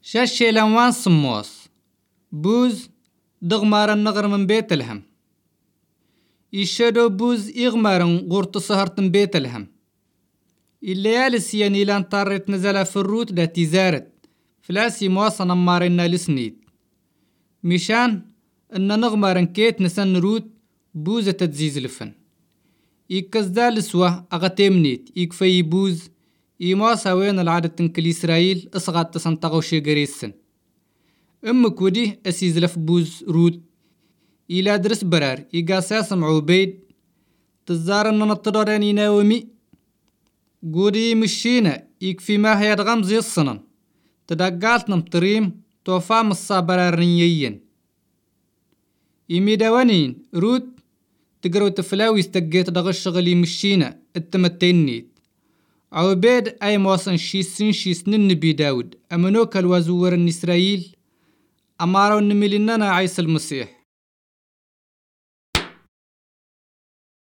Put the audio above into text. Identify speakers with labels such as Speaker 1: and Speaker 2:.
Speaker 1: شاشي لنوان صموس بوز دغمار النغر من بيت الهم. يشدو بوز إغمارن غورت سهرتن بيت الهم. الليالي سياني لان طارت نزل في الروت دا تزارت فلاسي مواصنا مارنا لسنيد مشان ان نغمارن كيت نسن روت بوزة تتزيز لفن يكزدا لسوة اغتيمنيت يكفي بوز يمواسا وين العادة تنكل إسرائيل اصغات تسنتغو شي قريسن امك ودي اسيز لف بوز روت إلا درس برار يقاساس معوبيد تزارن نطدوران يناومي قودي مشينا يكفي ما هي غمزي الصنن تدقالت نمطريم توفام الصابرارنيين يميدوانين روت تقرو تفلاوي استقيت دغش شغلي مشينا التمتينيت عوبيد اي موصن شيسن النبي داود امنوك الوزور إسرائيل امارو نميلننا عيسى المسيح